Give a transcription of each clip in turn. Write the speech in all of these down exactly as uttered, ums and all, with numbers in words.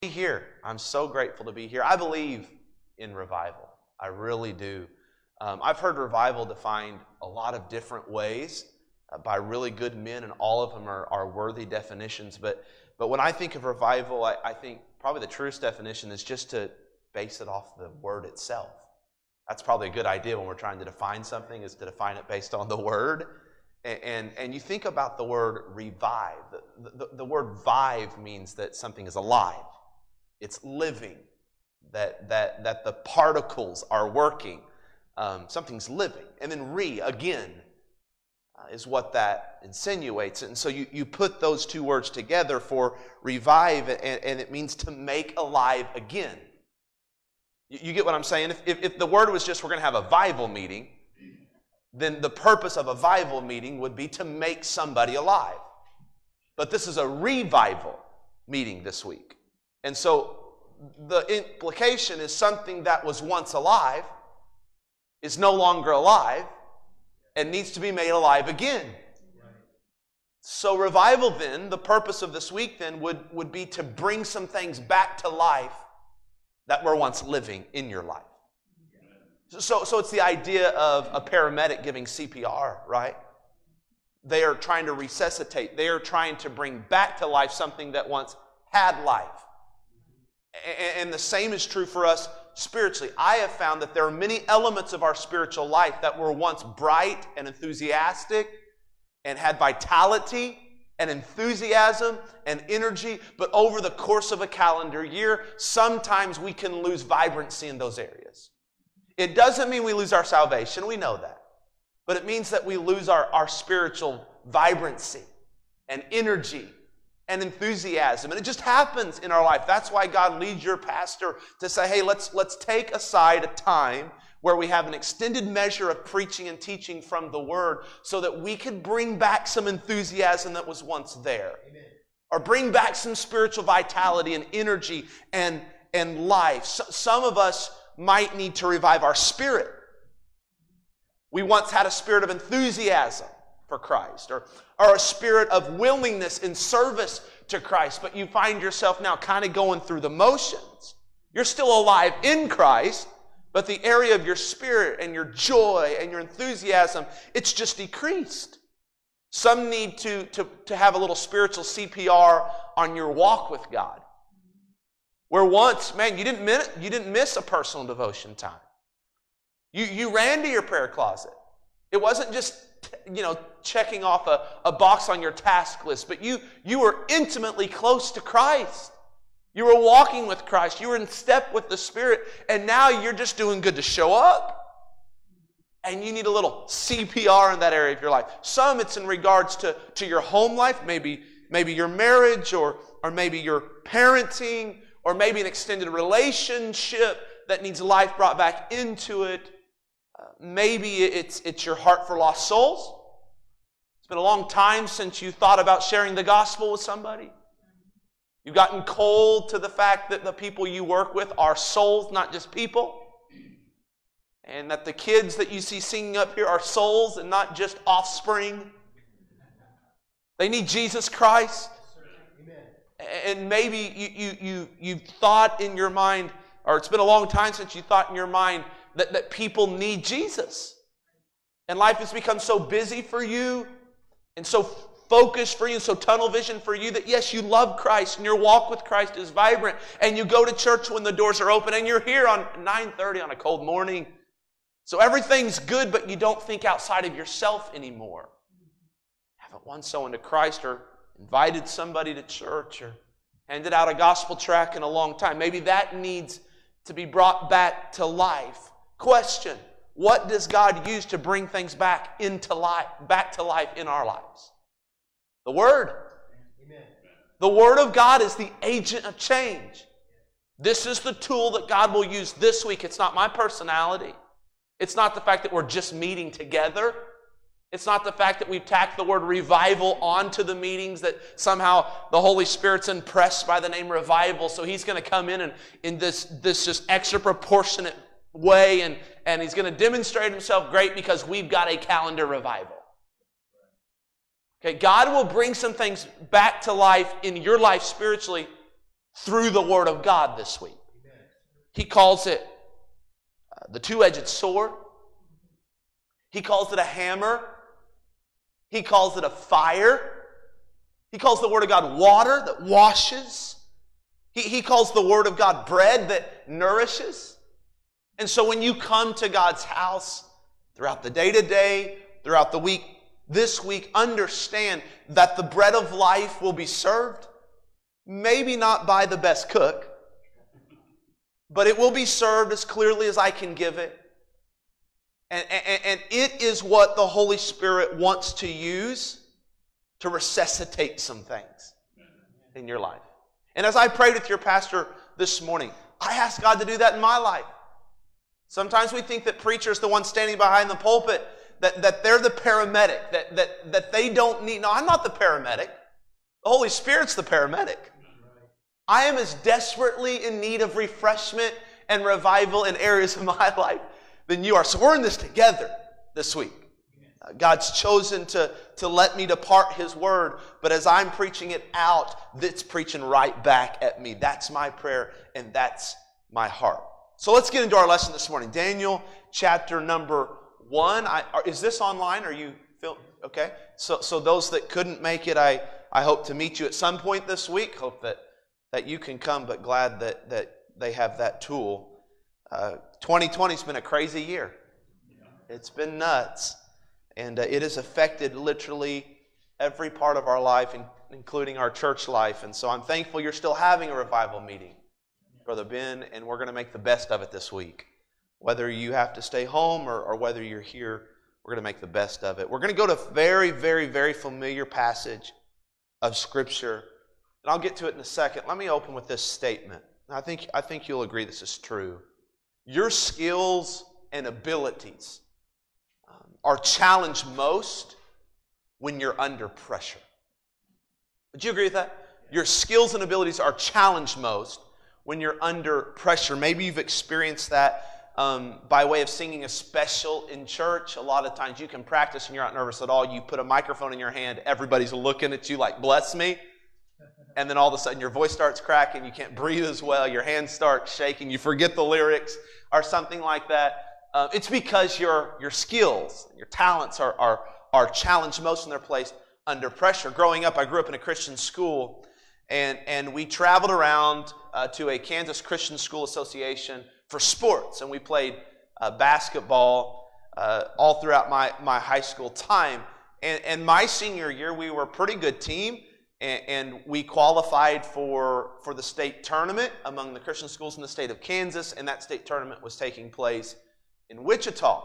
Be here. I'm so grateful to be here. I believe in revival. I really do. Um, I've heard revival defined a lot of different ways uh, by really good men, and all of them are, are worthy definitions. But but when I think of revival, I, I think probably the truest definition is just to base it off the word itself. That's probably a good idea when we're trying to define something, is to define it based on the word. And, and, and you think about the word revive. The, the, the word vive means that something is alive. It's living, that that that the particles are working. Um, something's living. And then re, again, uh, is what that insinuates. And so you, you put those two words together for revive, and, and it means to make alive again. You, you get what I'm saying? If, if, if the word was just we're going to have a vival meeting, then the purpose of a vival meeting would be to make somebody alive. But this is a revival meeting this week. And so the implication is something that was once alive is no longer alive and needs to be made alive again. So revival then, the purpose of this week then would, would be to bring some things back to life that were once living in your life. So, so it's the idea of a paramedic giving C P R, right? They are trying to resuscitate. They are trying to bring back to life something that once had life. And the same is true for us spiritually. I have found that there are many elements of our spiritual life that were once bright and enthusiastic and had vitality and enthusiasm and energy, but over the course of a calendar year, sometimes we can lose vibrancy in those areas. It doesn't mean we lose our salvation, we know that. But it means that we lose our, our spiritual vibrancy and energy and enthusiasm. And it just happens in our life. That's why God leads your pastor to say, hey, let's, let's take aside a time where we have an extended measure of preaching and teaching from the Word so that we could bring back some enthusiasm that was once there. Amen. Or bring back some spiritual vitality and energy and, and life. So, some of us might need to revive our spirit. We once had a spirit of enthusiasm for Christ, or, or a spirit of willingness in service to Christ, but you find yourself now kind of going through the motions. You're still alive in Christ, but the area of your spirit and your joy and your enthusiasm, it's just decreased. Some need to, to, to have a little spiritual C P R on your walk with God. Where once, man, you didn't miss, you didn't miss a personal devotion time. You, you ran to your prayer closet. It wasn't just, you know, checking off a, a box on your task list, but you, you were intimately close to Christ. You were walking with Christ. You were in step with the Spirit, and now you're just doing good to show up. And you need a little C P R in that area of your life. Some, it's in regards to, to your home life, maybe, maybe your marriage, or, or maybe your parenting, or maybe an extended relationship that needs life brought back into it. Uh, maybe it's, it's your heart for lost souls. It's been a long time since you thought about sharing the gospel with somebody. You've gotten cold to the fact that the people you work with are souls, not just people. And that the kids that you see singing up here are souls and not just offspring. They need Jesus Christ. And maybe you, you, you, you've thought in your mind, or it's been a long time since you thought in your mind that, that people need Jesus. And life has become so busy for you and so focused for you, so tunnel vision for you that yes, you love Christ and your walk with Christ is vibrant and you go to church when the doors are open and you're here on nine thirty on a cold morning. So everything's good, but you don't think outside of yourself anymore. Haven't won someone to Christ or invited somebody to church or handed out a gospel tract in a long time. Maybe that needs to be brought back to life. Question: what does God use to bring things back into life, back to life in our lives? The Word. Amen. The Word of God is the agent of change. This is the tool that God will use this week. It's not my personality. It's not the fact that we're just meeting together. It's not the fact that we've tacked the word revival onto the meetings, that somehow the Holy Spirit's impressed by the name revival, so He's going to come in and in this, this just extra proportionate way, and, and He's going to demonstrate Himself great because we've got a calendar revival. Okay, God will bring some things back to life in your life spiritually through the Word of God this week. He calls it uh, the two-edged sword. He calls it a hammer. He calls it a fire. He calls the Word of God water that washes. He, he calls the Word of God bread that nourishes. And so when you come to God's house throughout the day-to-day, throughout the week, this week, understand that the bread of life will be served. Maybe not by the best cook, but it will be served as clearly as I can give it. And, and, and it is what the Holy Spirit wants to use to resuscitate some things in your life. And as I prayed with your pastor this morning, I asked God to do that in my life. Sometimes we think that preacher's the one standing behind the pulpit, that, that they're the paramedic, that, that, that they don't need... No, I'm not the paramedic. The Holy Spirit's the paramedic. I am as desperately in need of refreshment and revival in areas of my life than you are. So we're in this together this week. Uh, God's chosen to, to let me depart His Word, but as I'm preaching it out, it's preaching right back at me. That's my prayer, and that's my heart. So let's get into our lesson this morning. Daniel chapter number one. I, are, is this online? Are you feel, okay? So, so those that couldn't make it, I, I hope to meet you at some point this week. Hope that, that you can come, but glad that, that they have that tool. Uh, twenty twenty has been a crazy year. It's been nuts. And uh, it has affected literally every part of our life, in, including our church life. And so I'm thankful you're still having a revival meeting, Brother Ben, and we're going to make the best of it this week. Whether you have to stay home or, or whether you're here, we're going to make the best of it. We're going to go to a very, very, very familiar passage of Scripture. And I'll get to it in a second. Let me open with this statement. I think, I think you'll agree this is true. Your skills and abilities um, are challenged most when you're under pressure. Would you agree with that? Your skills and abilities are challenged most when you're under pressure. Maybe you've experienced that um, by way of singing a special in church. A lot of times you can practice and you're not nervous at all. You put a microphone in your hand, everybody's looking at you like, bless me. And then all of a sudden your voice starts cracking, you can't breathe as well, your hands start shaking, you forget the lyrics or something like that. Uh, it's because your, your skills, your talents are, are, are challenged most when they're placed under pressure. Growing up, I grew up in a Christian school, and, and we traveled around uh, to a Kansas Christian School Association for sports, and we played uh, basketball uh, all throughout my, my high school time. And, and my senior year, we were a pretty good team. And we qualified for, for the state tournament among the Christian schools in the state of Kansas, and that state tournament was taking place in Wichita.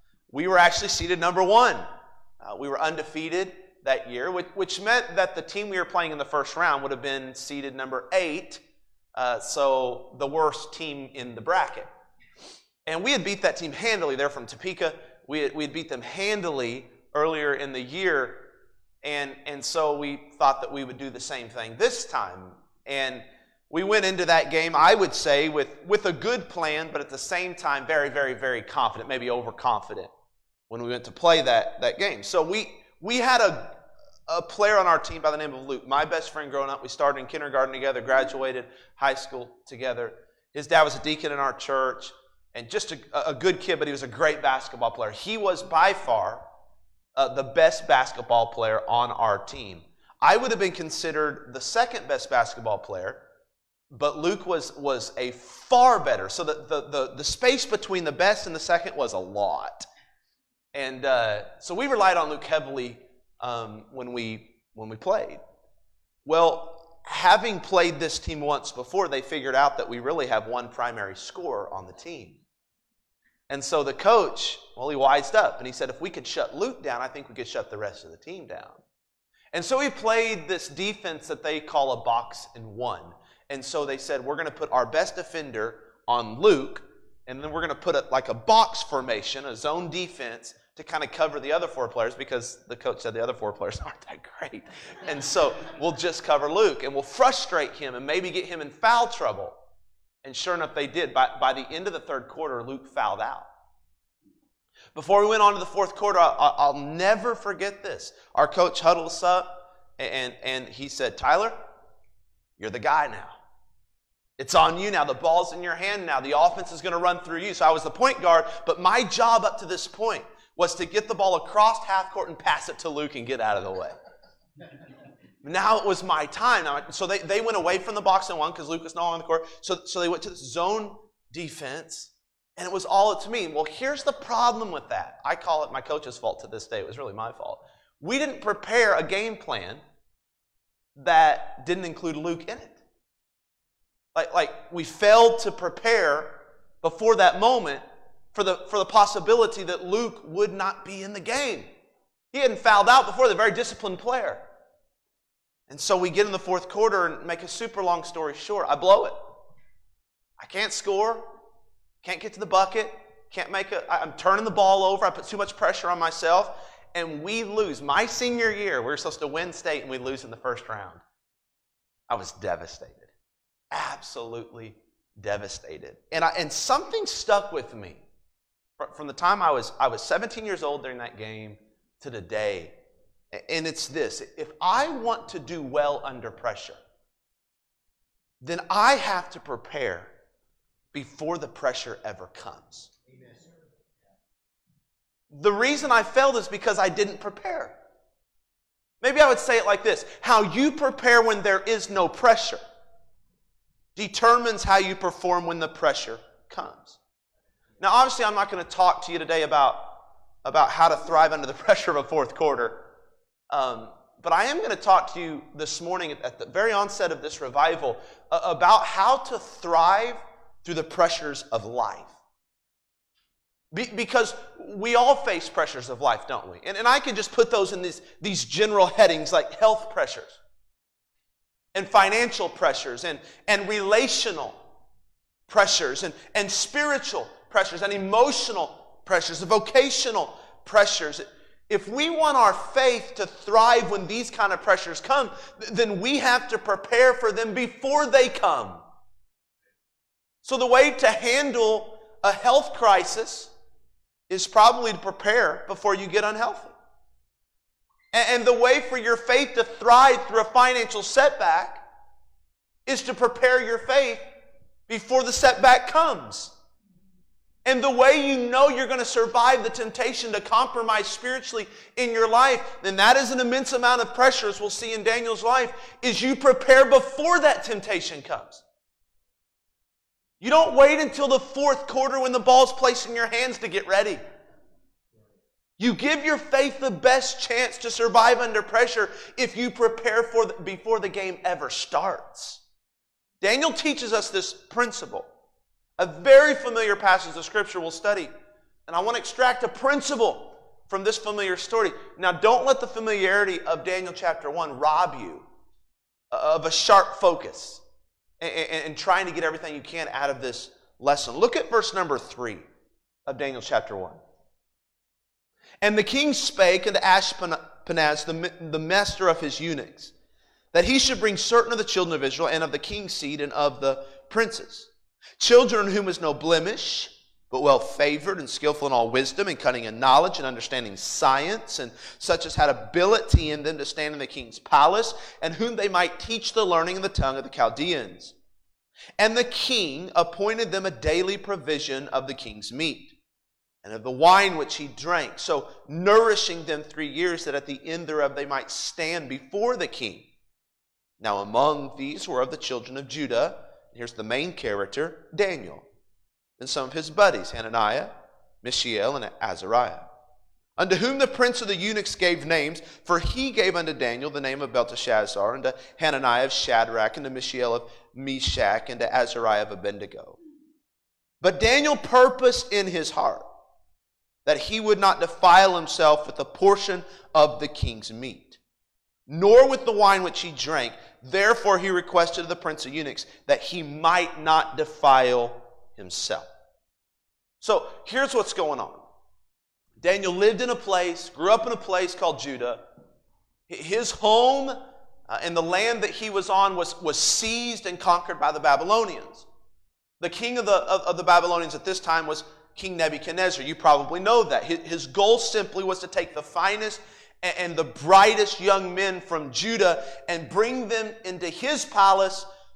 We were actually seeded number one. Uh, we were undefeated that year, which, which meant that the team we were playing in the first round would have been seeded number eight, uh, so the worst team in the bracket. And we had beat that team handily. They're from Topeka. We had, we had beat them handily earlier in the year. And, and so we thought that we would do the same thing this time. And we went into that game, I would say, with, with a good plan, but at the same time, very, very, very confident, maybe overconfident when we went to play that, that game. So we, we had a, a player on our team by the name of Luke, my best friend growing up. We started in kindergarten together, graduated high school together. His dad was a deacon in our church, and just a, a good kid, but he was a great basketball player. He was by far Uh, the best basketball player on our team. I would have been considered the second best basketball player, but Luke was, was a far better. So the, the, the, the space between the best and the second was a lot. And uh, so we relied on Luke heavily um, when we when we played. Well, having played this team once before, they figured out that we really have one primary scorer on the team. And so the coach, well, he wised up, and he said, if we could shut Luke down, I think we could shut the rest of the team down. And so he played this defense that they call a box and one. And so they said, we're going to put our best defender on Luke, and then we're going to put it like a box formation, a zone defense, to kind of cover the other four players, because the coach said the other four players aren't that great. And so we'll just cover Luke, and we'll frustrate him and maybe get him in foul trouble. And sure enough, they did. By, by the end of the third quarter, Luke fouled out. Before we went on to the fourth quarter, I'll, I'll never forget this. Our coach huddled us up, and, and he said, Tyler, you're the guy now. It's on you now. The ball's in your hand now. The offense is going to run through you. So I was the point guard, but my job up to this point was to get the ball across half court and pass it to Luke and get out of the way. Now it was my time. Now, so they, they went away from the box and won because Luke was no longer on the court. So, so they went to this zone defense, and it was all up to me. Well, here's the problem with that. I call it my coach's fault to this day. It was really my fault. We didn't prepare a game plan that didn't include Luke in it. Like, like we failed to prepare before that moment for the, for the possibility that Luke would not be in the game. He hadn't fouled out before, the very disciplined player. And so we get in the fourth quarter and make a super long story short. I blow it. I can't score. Can't get to the bucket. Can't make a, I'm turning the ball over. I put too much pressure on myself. And we lose. My senior year, we were supposed to win state and we lose in the first round. I was devastated. Absolutely devastated. And I, and something stuck with me. From the time I was, I was seventeen years old during that game to today. And it's this: if I want to do well under pressure, then I have to prepare before the pressure ever comes. Amen. The reason I failed is because I didn't prepare. Maybe I would say it like this: how you prepare when there is no pressure determines how you perform when the pressure comes. Now, obviously, I'm not going to talk to you today about, about how to thrive under the pressure of a fourth quarter. Um, but I am going to talk to you this morning at the very onset of this revival uh, about how to thrive through the pressures of life. Be, because we all face pressures of life, don't we? And, and I can just put those in these, these general headings like health pressures and financial pressures and, and relational pressures and, and spiritual pressures and emotional pressures and vocational pressures. If we want our faith to thrive when these kind of pressures come, then we have to prepare for them before they come. So the way to handle a health crisis is probably to prepare before you get unhealthy. And the way for your faith to thrive through a financial setback is to prepare your faith before the setback comes. And the way you know you're going to survive the temptation to compromise spiritually in your life, then that is an immense amount of pressure, as we'll see in Daniel's life, is you prepare before that temptation comes. You don't wait until the fourth quarter when the ball's placed in your hands to get ready. You give your faith the best chance to survive under pressure if you prepare for the, before the game ever starts. Daniel teaches us this principle. A very familiar passage of Scripture we'll study. And I want to extract a principle from this familiar story. Now, don't let the familiarity of Daniel chapter one rob you of a sharp focus and, and, and trying to get everything you can out of this lesson. Look at verse number three of Daniel chapter one. And the king spake unto Ashpenaz, the, the master of his eunuchs, that he should bring certain of the children of Israel and of the king's seed and of the princes, children in whom is no blemish, but well favored and skillful in all wisdom and cunning and knowledge and understanding science, and such as had ability in them to stand in the king's palace, and whom they might teach the learning and the tongue of the Chaldeans. And the king appointed them a daily provision of the king's meat, and of the wine which he drank, so nourishing them three years, that at the end thereof they might stand before the king. Now among these were of the children of Judah, here's the main character, Daniel, and some of his buddies, Hananiah, Mishael, and Azariah, unto whom the prince of the eunuchs gave names, for he gave unto Daniel the name of Belteshazzar, and to Hananiah of Shadrach, and to Mishael of Meshach, and to Azariah of Abednego. But Daniel purposed in his heart that he would not defile himself with a portion of the king's meat, nor with the wine which he drank. Therefore he requested of the prince of eunuchs that he might not defile himself. So here's what's going on. Daniel lived in a place, grew up in a place called Judah. His home uh, and the land that he was on was, was seized and conquered by the Babylonians. The king of the, of, of the Babylonians at this time was King Nebuchadnezzar. You probably know that. His, his goal simply was to take the finest and the brightest young men from Judah and bring them into his palace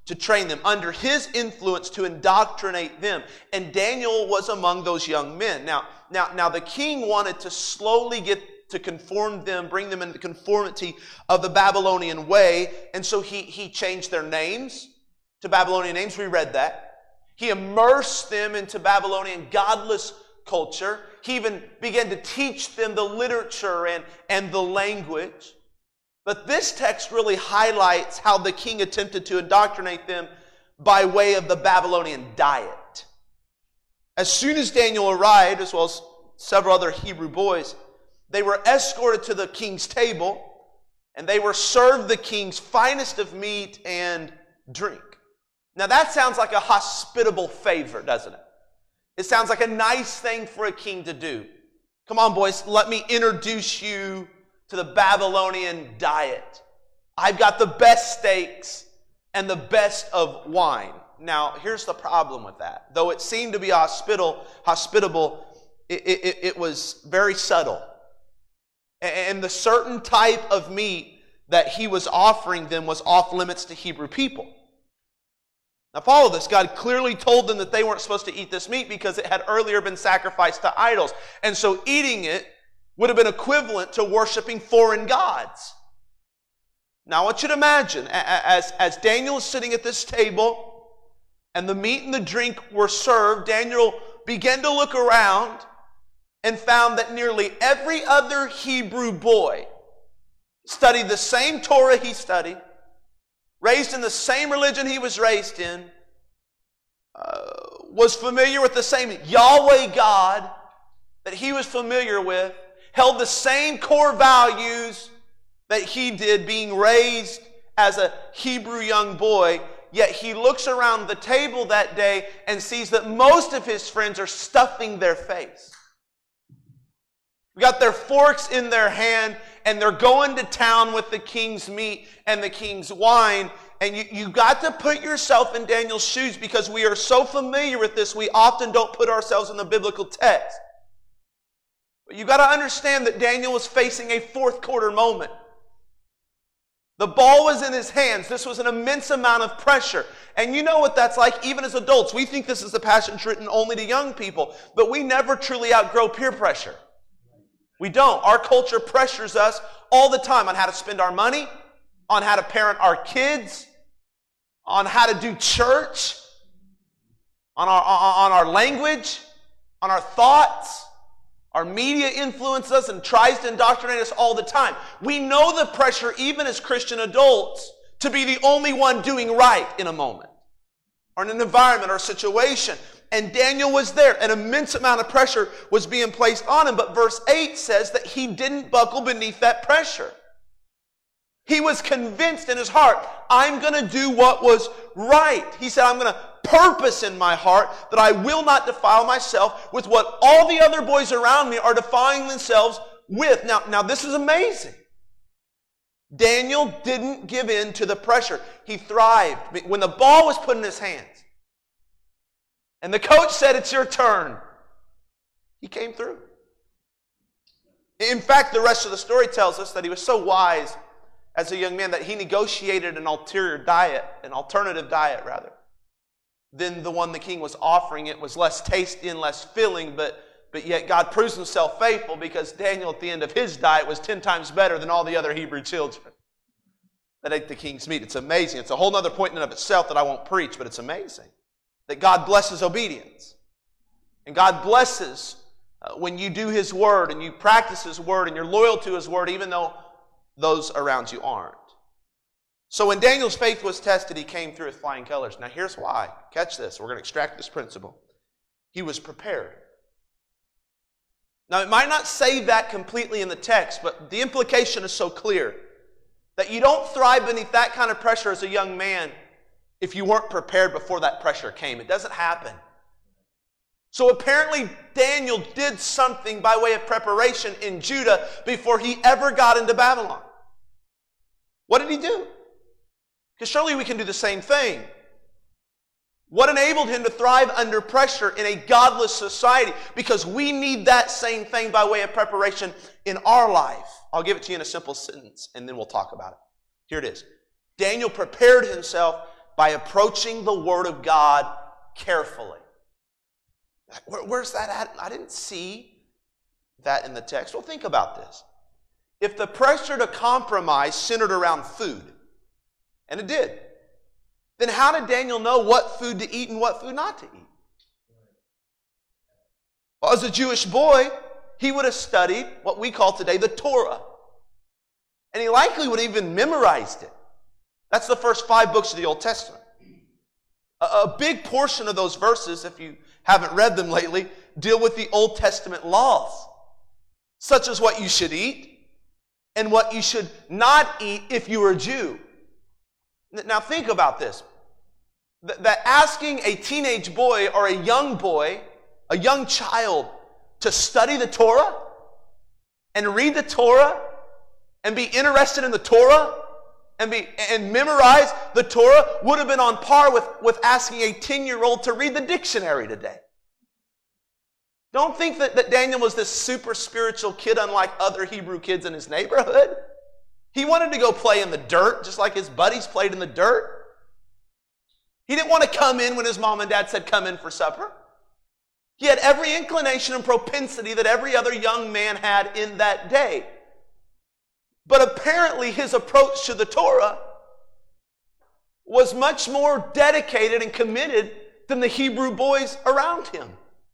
to train them, under his influence to indoctrinate them. And Daniel was among those young men. Now, now, now the king wanted to slowly get to conform them, bring them into conformity of the Babylonian way. And so he, he changed their names to Babylonian names. We read that. He immersed them into Babylonian godless culture. He even began to teach them the literature and, and the language. But this text really highlights how the king attempted to indoctrinate them by way of the Babylonian diet. As soon as Daniel arrived, as well as several other Hebrew boys, they were escorted to the king's table, and they were served the king's finest of meat and drink. Now that sounds like a hospitable favor, doesn't it? It sounds like a nice thing for a king to do. Come on, boys, let me introduce you to the Babylonian diet. I've got the best steaks and the best of wine. Now, here's the problem with that. Though it seemed to be hospitable, hospitable, it, it, it was very subtle. And the certain type of meat that he was offering them was off limits to Hebrew people. Now follow this. God clearly told them that they weren't supposed to eat this meat because it had earlier been sacrificed to idols. And so eating it would have been equivalent to worshiping foreign gods. Now I want you to imagine, as, as Daniel is sitting at this table and the meat and the drink were served, Daniel began to look around and found that nearly every other Hebrew boy studied the same Torah he studied, raised in the same religion he was raised in, uh, was familiar with the same Yahweh God that he was familiar with, held the same core values that he did, being raised as a Hebrew young boy. Yet he looks around the table that day and sees that most of his friends are stuffing their face. We got their forks in their hand, and they're going to town with the king's meat and the king's wine. And you, you got to put yourself in Daniel's shoes, because we are so familiar with this, we often don't put ourselves in the biblical text. But you got to understand that Daniel was facing a fourth quarter moment. The ball was in his hands. This was an immense amount of pressure. And you know what that's like, even as adults. We think this is a passage written only to young people, but we never truly outgrow peer pressure. We don't. Our culture pressures us all the time on how to spend our money, on how to parent our kids, on how to do church, on our, on our language, on our thoughts. Our media influences us and tries to indoctrinate us all the time. We know the pressure, even as Christian adults, to be the only one doing right in a moment, or in an environment or a situation. And Daniel was there. An immense amount of pressure was being placed on him. But verse eight says that he didn't buckle beneath that pressure. He was convinced in his heart, I'm going to do what was right. He said, I'm going to purpose in my heart that I will not defile myself with what all the other boys around me are defiling themselves with. Now, now this is amazing. Daniel didn't give in to the pressure. He thrived. When the ball was put in his hands, and the coach said, it's your turn, he came through. In fact, the rest of the story tells us that he was so wise as a young man that he negotiated an ulterior diet, an alternative diet rather, than the one the king was offering. It was less tasty and less filling, but, but yet God proves himself faithful, because Daniel at the end of his diet was ten times better than all the other Hebrew children that ate the king's meat. It's amazing. It's a whole other point in and of itself that I won't preach, but it's amazing that God blesses obedience. And God blesses uh, when you do His Word and you practice His Word and you're loyal to His Word, even though those around you aren't. So when Daniel's faith was tested, he came through with flying colors. Now here's why. Catch this. We're going to extract this principle. He was prepared. Now it might not say that completely in the text, but the implication is so clear that you don't thrive beneath that kind of pressure as a young man if you weren't prepared before that pressure came. It doesn't happen. So apparently Daniel did something by way of preparation in Judah before he ever got into Babylon. What did he do? Because surely we can do the same thing. What enabled him to thrive under pressure in a godless society? Because we need that same thing by way of preparation in our life. I'll give it to you in a simple sentence, and then we'll talk about it. Here it is. Daniel prepared himself by approaching the Word of God carefully. Where, where's that at? I didn't see that in the text. Well, think about this. If the pressure to compromise centered around food, and it did, then how did Daniel know what food to eat and what food not to eat? Well, as a Jewish boy, he would have studied what we call today the Torah. And he likely would have even memorized it. That's the first five books of the Old Testament. A, a big portion of those verses, if you haven't read them lately, deal with the Old Testament laws, such as what you should eat and what you should not eat if you were a Jew. Now think about this. That asking a teenage boy or a young boy, a young child, to study the Torah and read the Torah and be interested in the Torah and be and memorize the Torah would have been on par with, with asking a ten-year-old to read the dictionary today. Don't think that, that Daniel was this super spiritual kid unlike other Hebrew kids in his neighborhood. He wanted to go play in the dirt just like his buddies played in the dirt. He didn't want to come in when his mom and dad said, come in for supper. He had every inclination and propensity that every other young man had in that day. But apparently his approach to the Torah was much more dedicated and committed than the Hebrew boys around him.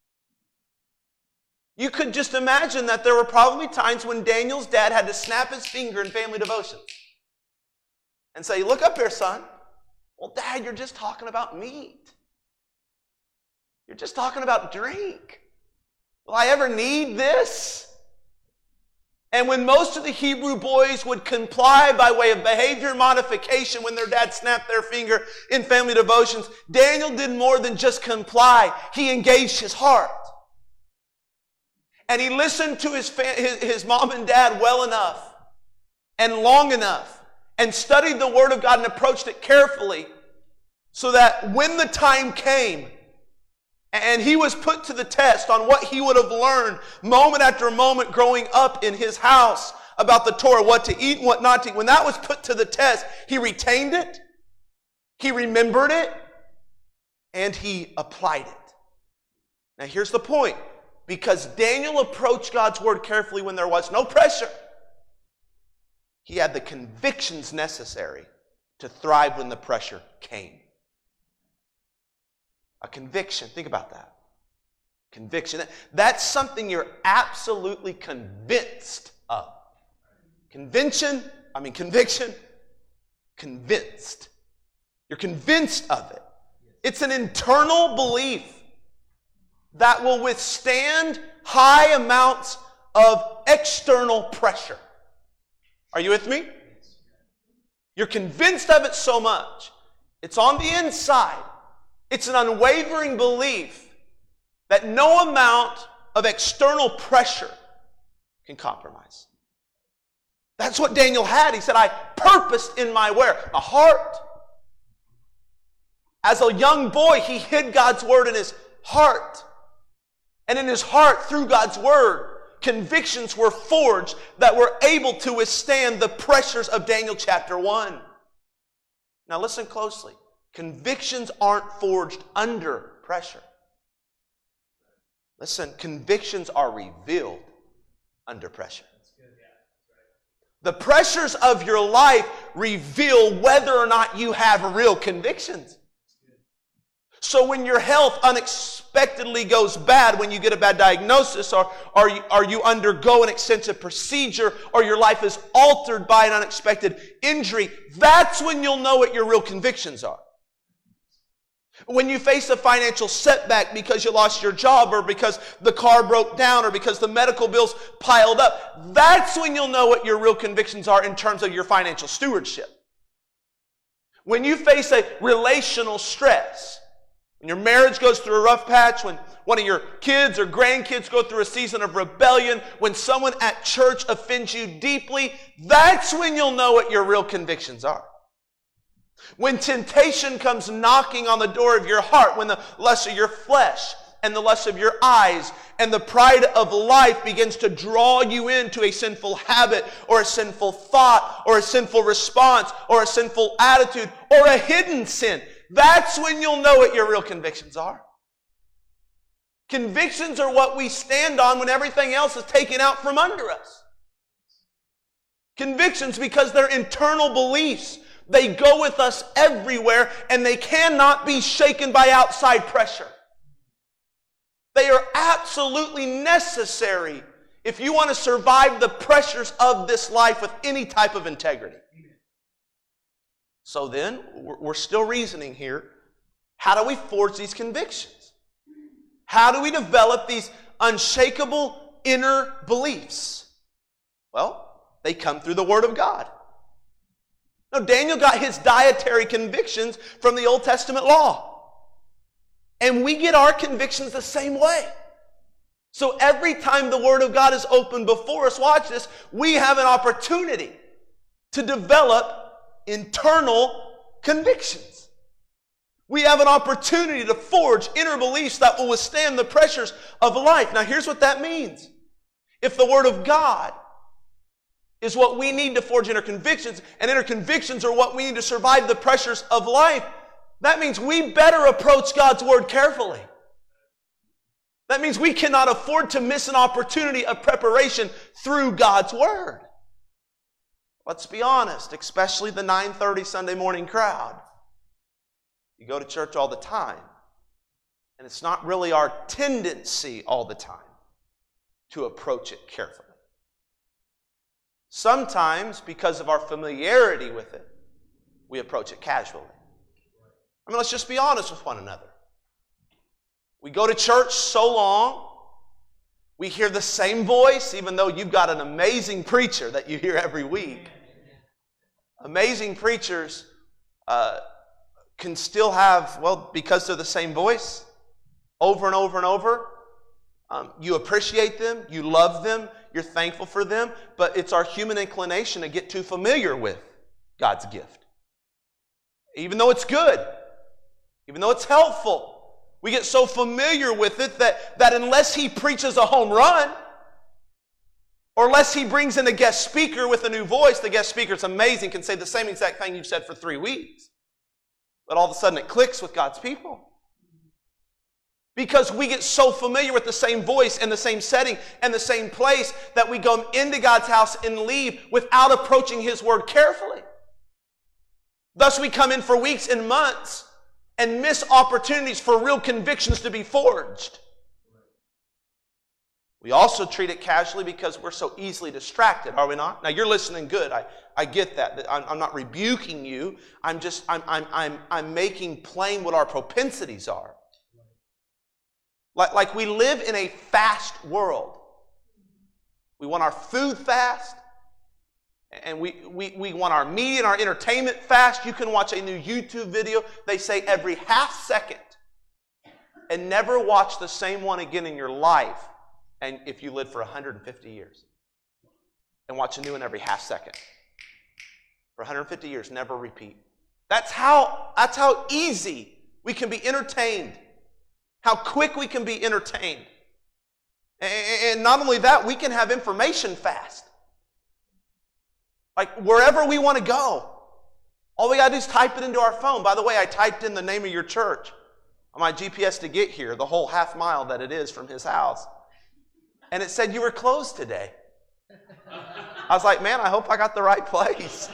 You could just imagine that there were probably times when Daniel's dad had to snap his finger in family devotions and say, look up here, son. Well, Dad, you're just talking about meat. You're just talking about drink. Will I ever need this? And when most of the Hebrew boys would comply by way of behavior modification when their dad snapped their finger in family devotions, Daniel did more than just comply. He engaged his heart. And he listened to his, fa- his, his mom and dad well enough and long enough and studied the Word of God and approached it carefully so that when the time came and he was put to the test on what he would have learned moment after moment growing up in his house about the Torah, what to eat and what not to eat, when that was put to the test, he retained it, he remembered it, and he applied it. Now here's the point. Because Daniel approached God's Word carefully when there was no pressure, he had the convictions necessary to thrive when the pressure came. A conviction, think about that. Conviction, that's something you're absolutely convinced of. Convention, I mean conviction, convinced. You're convinced of it. It's an internal belief that will withstand high amounts of external pressure. Are you with me? You're convinced of it so much. It's on the inside. It's an unwavering belief that no amount of external pressure can compromise. That's what Daniel had. He said, I purposed in my where? My heart. As a young boy, he hid God's Word in his heart. And in his heart, through God's Word, convictions were forged that were able to withstand the pressures of Daniel chapter one. Now listen closely. Convictions aren't forged under pressure. Listen, convictions are revealed under pressure. The pressures of your life reveal whether or not you have real convictions. So when your health unexpectedly goes bad, when you get a bad diagnosis, or, or, you, or you undergo an extensive procedure, or your life is altered by an unexpected injury, that's when you'll know what your real convictions are. When you face a financial setback because you lost your job, or because the car broke down, or because the medical bills piled up, that's when you'll know what your real convictions are in terms of your financial stewardship. When you face a relational stress, when your marriage goes through a rough patch, when one of your kids or grandkids go through a season of rebellion, when someone at church offends you deeply, that's when you'll know what your real convictions are. When temptation comes knocking on the door of your heart, when the lust of your flesh and the lust of your eyes, and the pride of life begins to draw you into a sinful habit or a sinful thought or a sinful response or a sinful attitude or a hidden sin. That's when you'll know what your real convictions are. Convictions are what we stand on when everything else is taken out from under us. Convictions, because they're internal beliefs. They go with us everywhere, and they cannot be shaken by outside pressure. They are absolutely necessary if you want to survive the pressures of this life with any type of integrity. So then, we're still reasoning here. How do we forge these convictions? How do we develop these unshakable inner beliefs? Well, they come through the Word of God. Now, Daniel got his dietary convictions from the Old Testament law. And we get our convictions the same way. So every time the Word of God is open before us, watch this, we have an opportunity to develop internal convictions. We have an opportunity to forge inner beliefs that will withstand the pressures of life. Now, here's what that means. If the Word of God is what we need to forge inner convictions, and inner convictions are what we need to survive the pressures of life, that means we better approach God's Word carefully. That means we cannot afford to miss an opportunity of preparation through God's Word. Let's be honest, especially the nine thirty Sunday morning crowd. You go to church all the time, and it's not really our tendency all the time to approach it carefully. Sometimes, because of our familiarity with it, we approach it casually. I mean, let's just be honest with one another. We go to church so long, we hear the same voice, even though you've got an amazing preacher that you hear every week. Amazing preachers uh, can still have, well, because they're the same voice, over and over and over. Um, you appreciate them, you love them, you're thankful for them, but it's our human inclination to get too familiar with God's gift. Even though it's good, even though it's helpful, we get so familiar with it that, that unless He preaches a home run, or unless He brings in a guest speaker with a new voice, the guest speaker is amazing, can say the same exact thing you've said for three weeks. But all of a sudden it clicks with God's people. Because we get so familiar with the same voice and the same setting and the same place that we go into God's house and leave without approaching His Word carefully. Thus we come in for weeks and months and miss opportunities for real convictions to be forged. We also treat it casually because we're so easily distracted, are we not? Now, you're listening good. I, I get that. I'm, I'm not rebuking you. I'm just, I'm, I'm, I'm, I'm making plain what our propensities are. Like, like we live in a fast world. We want our food fast. And we, we, we want our media and our entertainment fast. You can watch a new YouTube video, they say every half second, and never watch the same one again in your life. And if you live for one hundred fifty years, and watch a new one every half second. For one hundred fifty years, never repeat. That's how, that's how easy we can be entertained. How quick we can be entertained. And not only that, we can have information fast. Like wherever we want to go. All we got to do is type it into our phone. By the way, I typed in the name of your church on my G P S to get here, the whole half mile that it is from his house. And it said you were closed today. I was like, man, I hope I got the right place.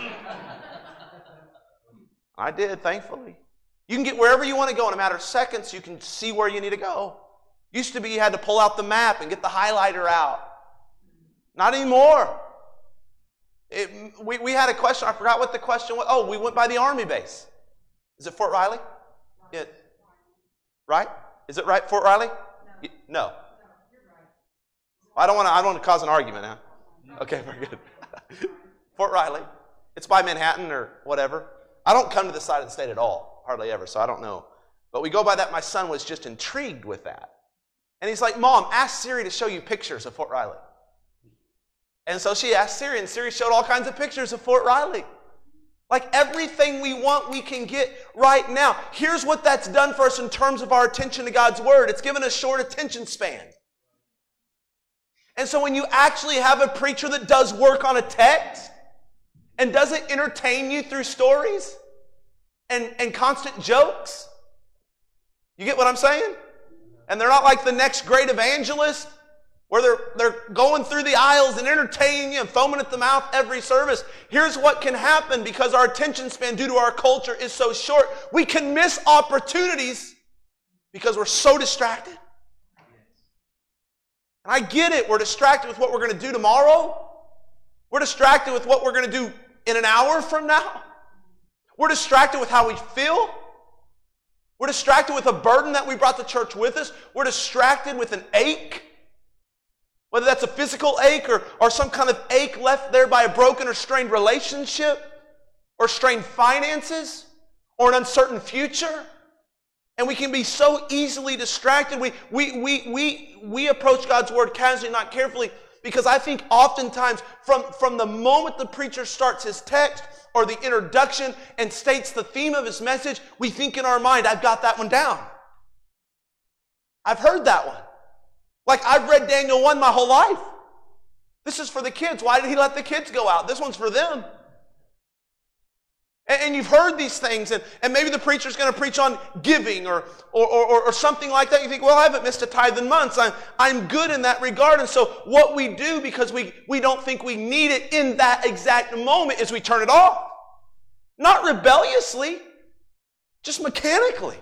I did, thankfully. You can get wherever you want to go in a matter of seconds. You can see where you need to go. Used to be you had to pull out the map and get the highlighter out. Not anymore. It, we, we had a question. I forgot what the question was. Oh, we went by the Army base. Is it Fort Riley? Yeah. Right? Is it right, Fort Riley? No. no. I don't want to. I don't want to cause an argument now. Okay, very good. Fort Riley. It's by Manhattan or whatever. I don't come to this side of the state at all. Hardly ever, so I don't know. But we go by that. My son was just intrigued with that. And he's like, Mom, ask Siri to show you pictures of Fort Riley. And so she asked Siri, and Siri showed all kinds of pictures of Fort Riley. Like everything we want, we can get right now. Here's what that's done for us in terms of our attention to God's Word. It's given us short attention span. And so when you actually have a preacher that does work on a text and doesn't entertain you through stories and, and constant jokes, you get what I'm saying? And they're not like the next great evangelist where they're, they're going through the aisles and entertaining you and foaming at the mouth every service. Here's what can happen because our attention span due to our culture is so short. We can miss opportunities because we're so distracted. And I get it. We're distracted with what we're going to do tomorrow. We're distracted with what we're going to do in an hour from now. We're distracted with how we feel. We're distracted with a burden that we brought to church with us. We're distracted with an ache. Whether that's a physical ache or, or some kind of ache left there by a broken or strained relationship or strained finances or an uncertain future. And we can be so easily distracted. We, we, we, we, we approach God's Word casually, not carefully, because I think oftentimes from, from the moment the preacher starts his text or the introduction and states the theme of his message, we think in our mind, I've got that one down. I've heard that one. Like I've read Daniel one my whole life. This is for the kids. Why did he let the kids go out? This one's for them. And you've heard these things, and, and maybe the preacher's going to preach on giving or, or, or, or something like that. You think, well, I haven't missed a tithe in months. I'm, I'm good in that regard. And so what we do, because we, we don't think we need it in that exact moment, is we turn it off. Not rebelliously, just mechanically.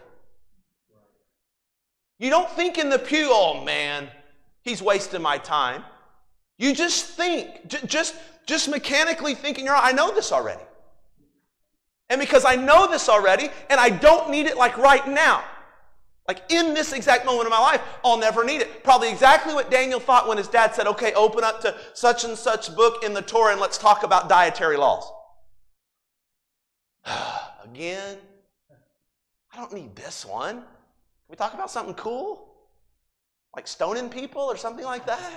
You don't think in the pew, oh man, he's wasting my time. You just think, j- just, just mechanically thinking, I know this already. And because I know this already, and I don't need it like right now, like in this exact moment of my life, I'll never need it. Probably exactly what Daniel thought when his dad said, okay, open up to such and such book in the Torah and let's talk about dietary laws. Again, I don't need this one. Can we talk about something cool? Like stoning people or something like that?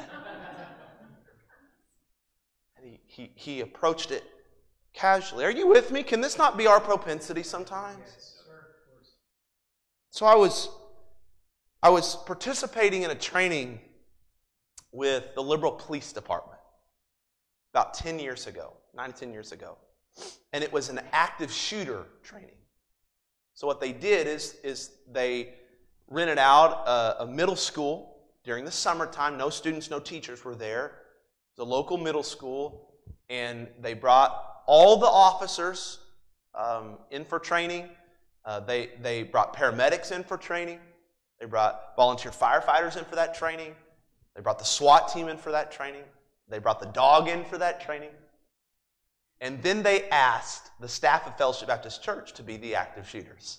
And he, he, he approached it casually. Are you with me? Can this not be our propensity sometimes? Yes, sir, of course. So I was, I was participating in a training with the Liberal Police Department about ten years ago, nine to ten years ago. And it was an active shooter training. So what they did is, is they rented out a, a middle school during the summertime. No students, no teachers were there. It was a local middle school, and they brought all the officers um, in for training. Uh, they, they brought paramedics in for training. They brought volunteer firefighters in for that training. They brought the SWAT team in for that training. They brought the dog in for that training. And then they asked the staff of Fellowship Baptist Church to be the active shooters.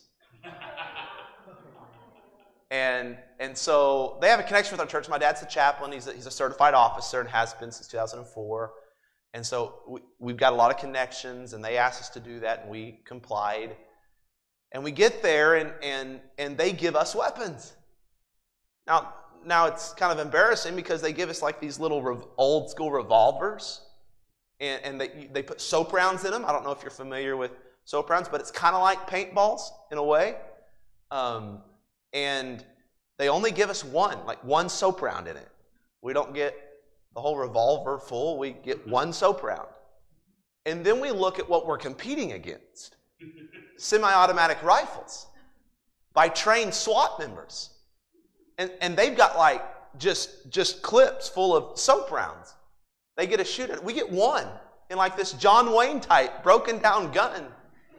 and, and so they have a connection with our church. My dad's the chaplain. He's a, he's a certified officer and has been since two thousand four. And so we, we've got a lot of connections, and they asked us to do that, and we complied. And we get there, and and and they give us weapons. Now, now it's kind of embarrassing because they give us like these little rev- old school revolvers, and, and they they put soap rounds in them. I don't know if you're familiar with soap rounds, but it's kind of like paintballs in a way. Um, and they only give us one, like one soap round in it. We don't get the whole revolver full. We get one soap round. And then we look at what we're competing against. Semi-automatic rifles by trained SWAT members. And, and they've got like just, just clips full of soap rounds. They get a shoot at it. We get one in like this John Wayne type broken down gun.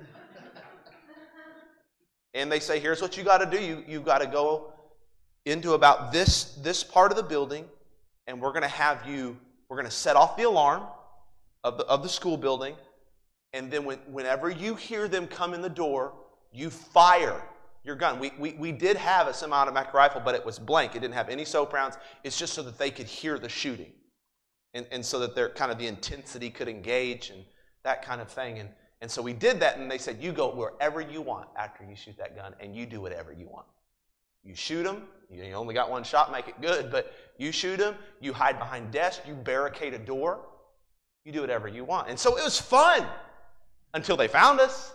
And they say, here's what you got to do. You, you've got to go into about this, this part of the building, and we're going to have you, we're going to set off the alarm of the, of the school building, and then when, whenever you hear them come in the door, you fire your gun. We, we, we did have a semi-automatic rifle, but it was blank. It didn't have any soap rounds. It's just so that they could hear the shooting, and, and so that their kind of the intensity could engage and that kind of thing. And, and so we did that, and they said, you go wherever you want after you shoot that gun, and you do whatever you want. You shoot them. You only got one shot, make it good, but you shoot them. You hide behind desks. You barricade a door. You do whatever you want. And so it was fun. until they found us.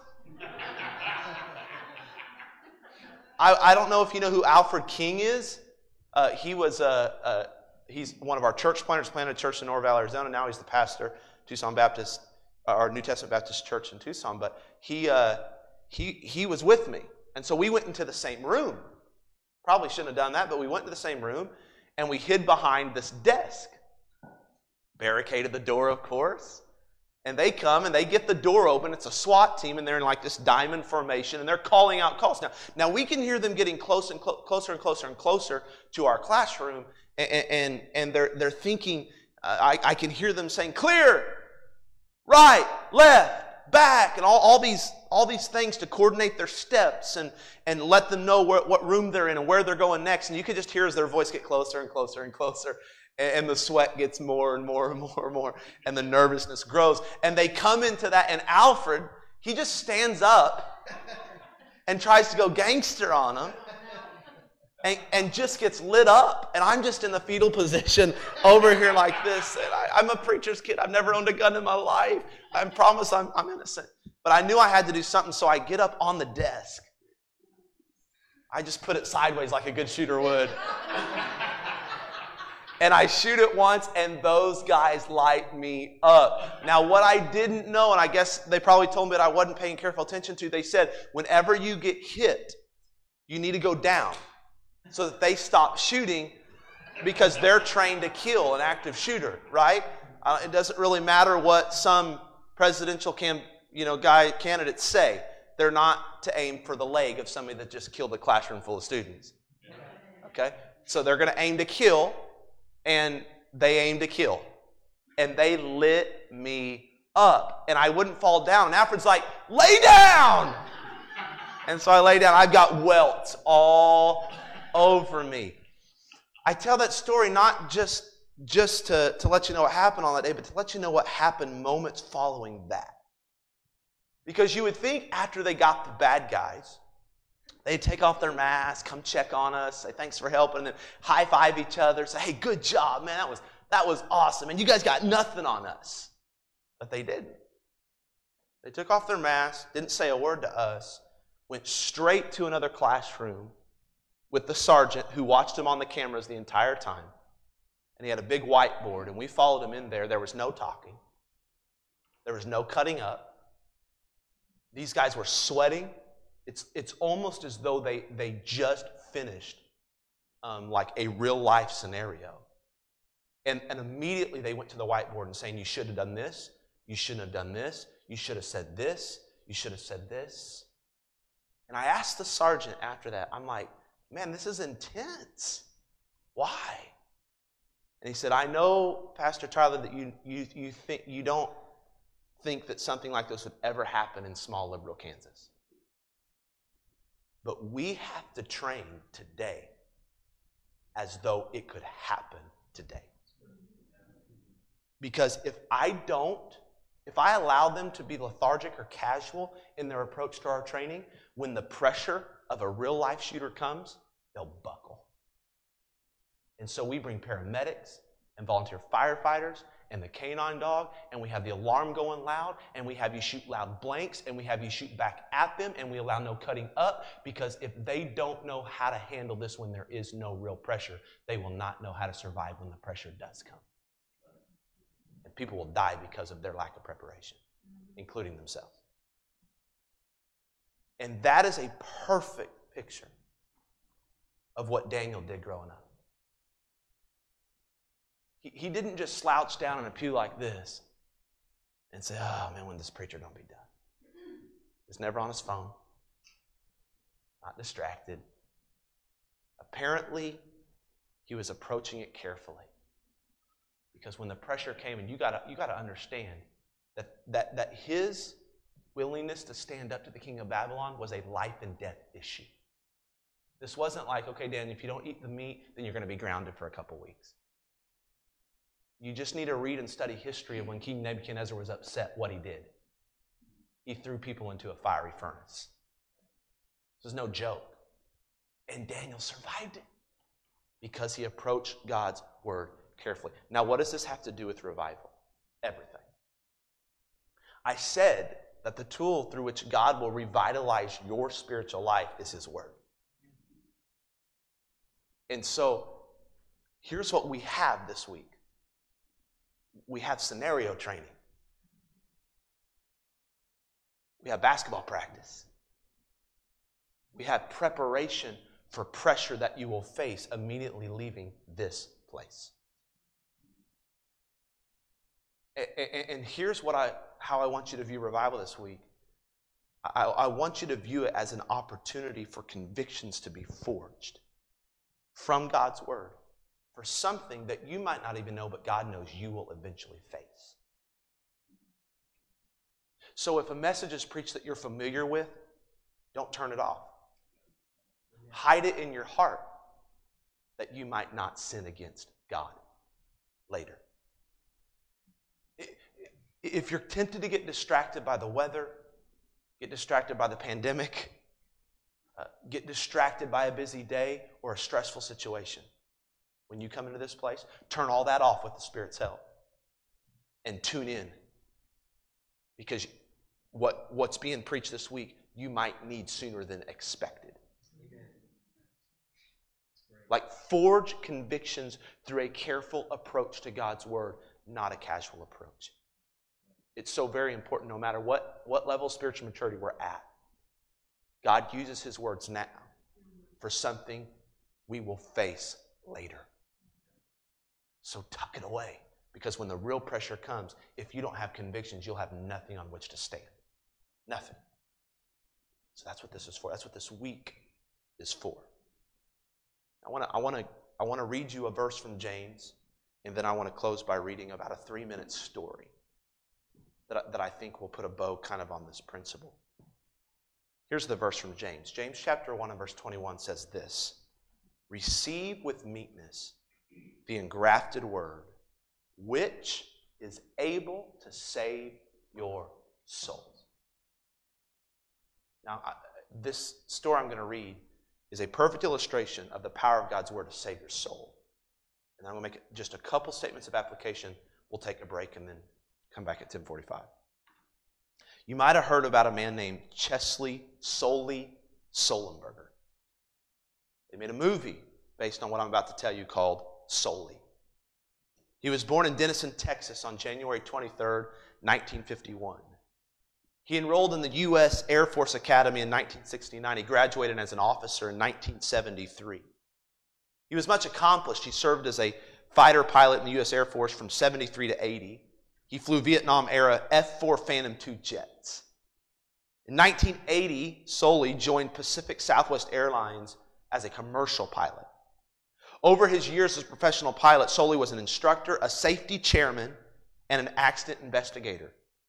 I, I don't know if you know who Alfred King is. Uh, he was a, a he's one of our church planters, planted a church in Norvale, Arizona. Now he's the pastor, Tucson Baptist, our New Testament Baptist Church in Tucson. But he uh, he he was with me, and so we went into the same room. Probably shouldn't have done that, but we went to the same room, and we hid behind this desk. Barricaded the door, of course. And they come and they get the door open. It's a SWAT team, and they're in like this diamond formation, and they're calling out calls. Now, now we can hear them getting close and clo- closer and closer and closer to our classroom, and, and, and they're, they're thinking, uh, I, I can hear them saying, clear, right, left, back, and all, all these all these things to coordinate their steps and, and let them know where, what room they're in and where they're going next. And you can just hear as their voice get closer and closer and closer. And the sweat gets more and more and more and more. And the nervousness grows. And they come into that. And Alfred, he just stands up and tries to go gangster on them. And, and just gets lit up. And I'm just in the fetal position over here like this. And I, I'm a preacher's kid. I've never owned a gun in my life. I promise I'm, I'm innocent. But I knew I had to do something, so I get up on the desk. I just put it sideways like a good shooter would. And I shoot it once, and those guys light me up. Now, what I didn't know, and I guess they probably told me that I wasn't paying careful attention to, they said, whenever you get hit, you need to go down so that they stop shooting because they're trained to kill an active shooter, right? Uh, it doesn't really matter what some presidential cam, you know, guy candidates say. They're not to aim for the leg of somebody that just killed a classroom full of students. Okay? So they're going to aim to kill. And they aimed to kill. And they lit me up. And I wouldn't fall down. And Alfred's like, lay down! And so I lay down. I've got welts all over me. I tell that story not just, just to, to let you know what happened on that day, but to let you know what happened moments following that. Because you would think after they got the bad guys, they'd take off their masks, come check on us, say thanks for helping, and then high-five each other, say, hey, good job, man, that was, that was awesome, and you guys got nothing on us. But they didn't. They took off their masks, didn't say a word to us, went straight to another classroom with the sergeant who watched them on the cameras the entire time. And he had a big whiteboard, and we followed him in there. There was no talking. There was no cutting up. These guys were sweating. It's it's almost as though they, they just finished um, like a real-life scenario. And, and immediately they went to the whiteboard and saying, you should have done this, you shouldn't have done this, you should have said this, you should have said this. And I asked the sergeant after that, I'm like, man, this is intense. Why? And he said, I know, Pastor Tyler, that you you you think you don't think that something like this would ever happen in small liberal Kansas. But we have to train today as though it could happen today. Because if I don't, if I allow them to be lethargic or casual in their approach to our training, when the pressure of a real life shooter comes, they'll buckle. And so we bring paramedics and volunteer firefighters and the canine dog, and we have the alarm going loud, and we have you shoot loud blanks, and we have you shoot back at them, and we allow no cutting up, because if they don't know how to handle this when there is no real pressure, they will not know how to survive when the pressure does come. And people will die because of their lack of preparation, including themselves. And that is a perfect picture of what Daniel did growing up. He, he didn't just slouch down in a pew like this and say, oh man, when this preacher don't be done. He's never on his phone, not distracted. Apparently, he was approaching it carefully. Because when the pressure came, and you gotta you gotta understand that, that, that his willingness to stand up to the king of Babylon was a life and death issue. This wasn't like, okay, Dan, if you don't eat the meat, then you're going to be grounded for a couple weeks. You just need to read and study history of when King Nebuchadnezzar was upset, what he did. He threw people into a fiery furnace. This is no joke. And Daniel survived it because he approached God's word carefully. Now, what does this have to do with revival? Everything. I said that the tool through which God will revitalize your spiritual life is His Word. And so, here's what we have this week. We have scenario training. We have basketball practice. We have preparation for pressure that you will face immediately leaving this place. And here's what I, how I want you to view revival this week. I, I want you to view it as an opportunity for convictions to be forged from God's Word for something that you might not even know, but God knows you will eventually face. So if a message is preached that you're familiar with, don't turn it off. Hide it in your heart that you might not sin against God later. If you're tempted to get distracted by the weather, get distracted by the pandemic, uh, get distracted by a busy day or a stressful situation, when you come into this place, turn all that off with the Spirit's help and tune in. Because what, what's being preached this week, you might need sooner than expected. Amen. Like forge convictions through a careful approach to God's Word, not a casual approach. It's so very important no matter what, what level of spiritual maturity we're at. God uses His words now for something we will face later. So tuck it away, because when the real pressure comes, if you don't have convictions, you'll have nothing on which to stand. Nothing. So that's what this is for. That's what this week is for. I want to I want to I want to read you a verse from James, and then I want to close by reading about a three-minute story that I, that I think will put a bow kind of on this principle. Here's the verse from James. James chapter one and verse twenty-one says this: "Receive with meekness the engrafted word, which is able to save your souls." Now, I, this story I'm going to read is a perfect illustration of the power of God's Word to save your soul. And I'm going to make just a couple statements of application. We'll take a break and then come back at ten forty-five. You might have heard about a man named Chesley Sully Sullenberger. They made a movie based on what I'm about to tell you called Sully. He was born in Denison, Texas on January twenty-third, nineteen fifty-one. He enrolled in the U S Air Force Academy in nineteen sixty-nine. He graduated as an officer in nineteen seventy-three. He was much accomplished. He served as a fighter pilot in the U S Air Force from seventy-three to eighty. He flew Vietnam-era F four Phantom two jets. In nineteen eighty, Sully joined Pacific Southwest Airlines as a commercial pilot. Over his years as a professional pilot, Sully was an instructor, a safety chairman, and an accident investigator.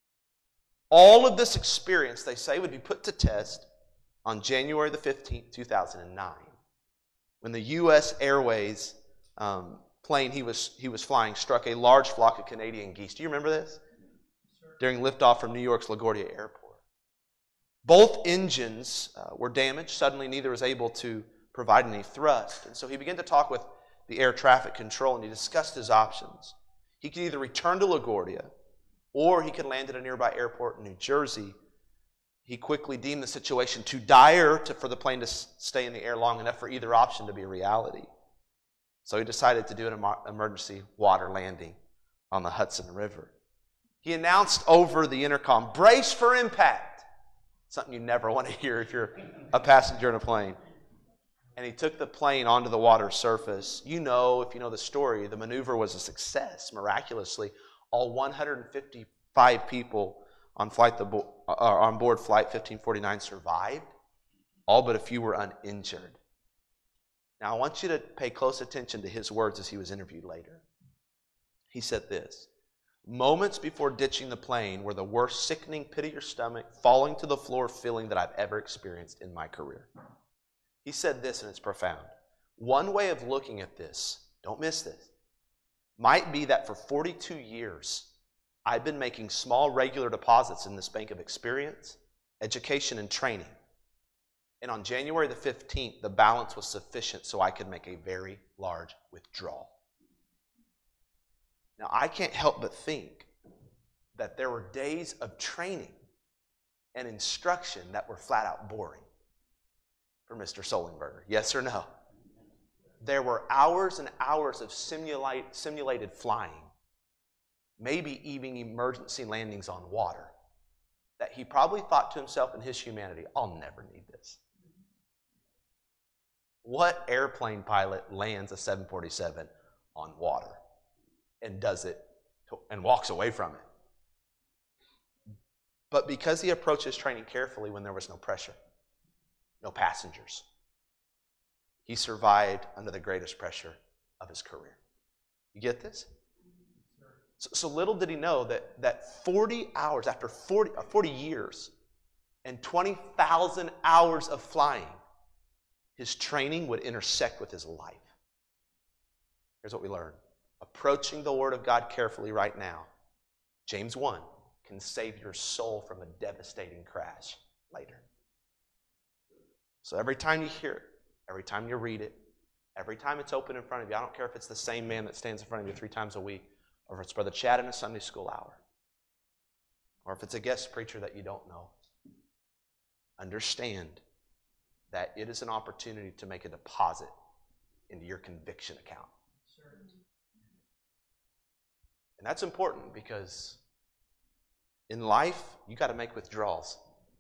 All of this experience, they say, would be put to test on January the fifteenth, two thousand nine, when the U S Airways um, plane he was, he was flying struck a large flock of Canadian geese. Do you remember this? Sure. During liftoff from New York's LaGuardia Airport. Both engines uh, were damaged. Suddenly, neither was able to provide any thrust. And so he began to talk with the air traffic control, and he discussed his options. He could either return to LaGuardia, or he could land at a nearby airport in New Jersey. He quickly deemed the situation too dire to, for the plane to s- stay in the air long enough for either option to be a reality. So he decided to do an em- emergency water landing on the Hudson River. He announced over the intercom, "Brace for impact." Something you never want to hear if you're a passenger in a plane. And he took the plane onto the water surface. You know, if you know the story, the maneuver was a success, miraculously. All one hundred fifty-five people on flight the bo- uh, on board flight fifteen forty-nine survived. All but a few were uninjured. Now, I want you to pay close attention to his words as he was interviewed later. He said this: "Moments before ditching the plane were the worst sickening pit of your stomach, falling to the floor feeling that I've ever experienced in my career." He said this, and it's profound. "One way of looking at this, don't miss this, might be that for forty-two years, I've been making small regular deposits in this bank of experience, education, and training. And on January the fifteenth, the balance was sufficient so I could make a very large withdrawal." Now, I can't help but think that there were days of training and instruction that were flat out boring for Mister Solenberger. Yes or no? There were hours and hours of simulate, simulated flying, maybe even emergency landings on water, that he probably thought to himself in his humanity, I'll never need this. What airplane pilot lands a seven forty-seven on water and does it to, and walks away from it? But because he approached his training carefully when there was no pressure, no passengers, he survived under the greatest pressure of his career. You get this? So, so little did he know that, that forty hours, after forty, uh, forty years and twenty thousand hours of flying, his training would intersect with his life. Here's what we learn. Approaching the Word of God carefully right now, James one, can save your soul from a devastating crash later. So every time you hear it, every time you read it, every time it's open in front of you, I don't care if it's the same man that stands in front of you three times a week, or if it's Brother Chad in a Sunday school hour, or if it's a guest preacher that you don't know, understand that it is an opportunity to make a deposit into your conviction account. And that's important because in life, you got to make withdrawals.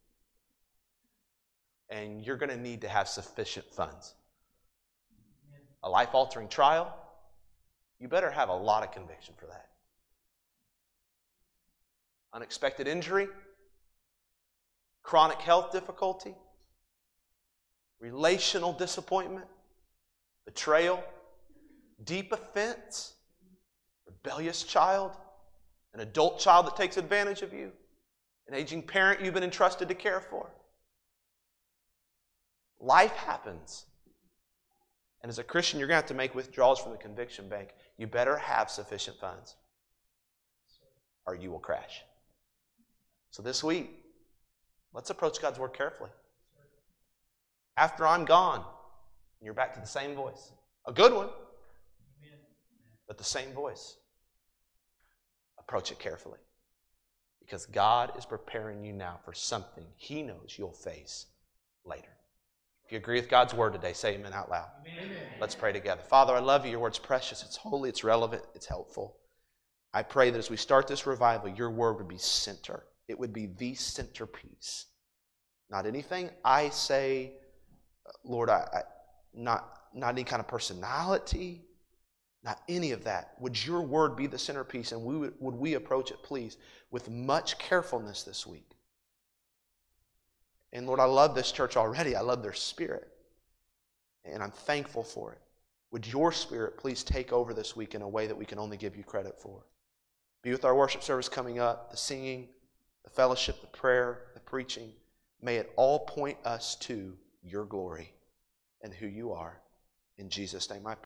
And you're going to need to have sufficient funds. A life-altering trial, you better have a lot of conviction for that. Unexpected injury, chronic health difficulty, relational disappointment, betrayal, deep offense, rebellious child, an adult child that takes advantage of you, an aging parent you've been entrusted to care for. Life happens. And as a Christian, you're going to have to make withdrawals from the conviction bank. You better have sufficient funds, or you will crash. So this week, let's approach God's Word carefully. After I'm gone, you're back to the same voice. A good one, but the same voice. Approach it carefully. Because God is preparing you now for something He knows you'll face later. If you agree with God's Word today, say amen out loud. Amen. Let's pray together. Father, I love you. Your Word's precious. It's holy. It's relevant. It's helpful. I pray that as we start this revival, your Word would be center. It would be the centerpiece. Not anything I say, Lord, I, I not, not any kind of personality, not any of that. Would your Word be the centerpiece, and we would, would we approach it, please, with much carefulness this week. And Lord, I love this church already. I love their spirit. And I'm thankful for it. Would your Spirit please take over this week in a way that we can only give you credit for? Be with our worship service coming up, the singing, the fellowship, the prayer, the preaching. May it all point us to your glory and who you are. In Jesus' name I pray.